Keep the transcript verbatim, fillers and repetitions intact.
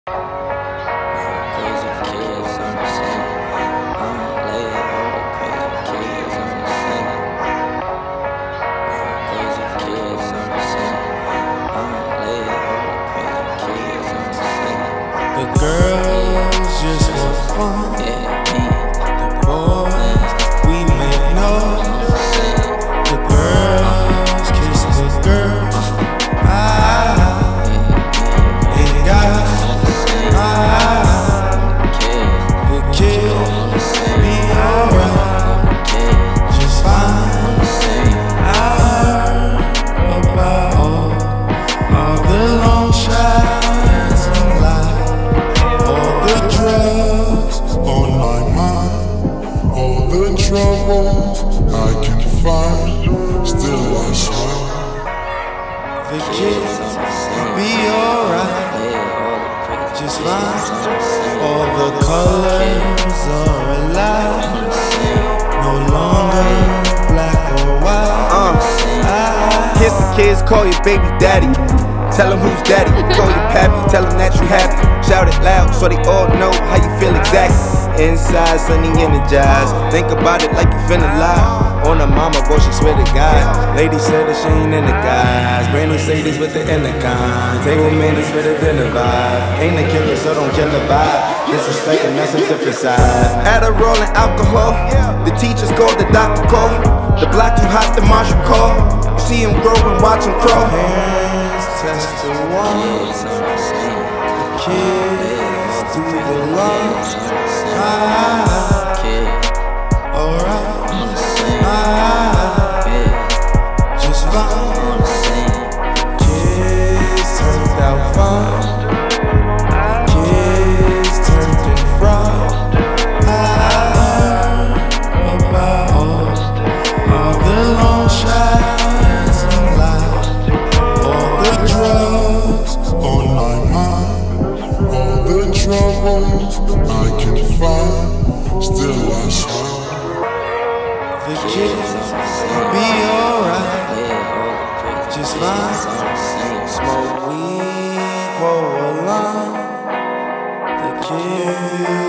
Crazy kids on the scene. I'm late, all the crazy kids on the scene. Crazy kids on the scene. I'm late, all the crazy kids on the scene. The girls just want fun. Yeah, me. The boys, we make noise. The girls kiss the girls. I ain't got the kids be alright, just fine. I heard about all, all the long shots in life, all the drugs on my mind, all the troubles I can find. Still I smile. The kids be alright, just fine. All the colors are alive, no longer black or white. Uh, kiss the kids, call your baby daddy. Tell them who's daddy. Call you pappy, tell them that you happy. Shout it loud so they all know how you feel exactly. Inside, sunny, energized. Think about it like you finna lie. On her mama, boy, she swear to God. Lady said that she ain't into guys. Brand new Mercedes with the intercom. Table man is with a dinner vibe. Ain't a killer, so don't kill the vibe. Disrespecting, that's a different side. Adderall and alcohol. The teachers call, the doctor call. The block you hot, the marshal call. You see him grow and watch him crawl. Parents test the ones. The kids do the lunch. Alright, just fine. Kids turned out fine. The kids turned in fraud. I heard about all, all the long shots in life, all the drugs on my mind, all the troubles I can find. Still I smile. The kids be alright, just fine. Smoke weed, pour a line. The kids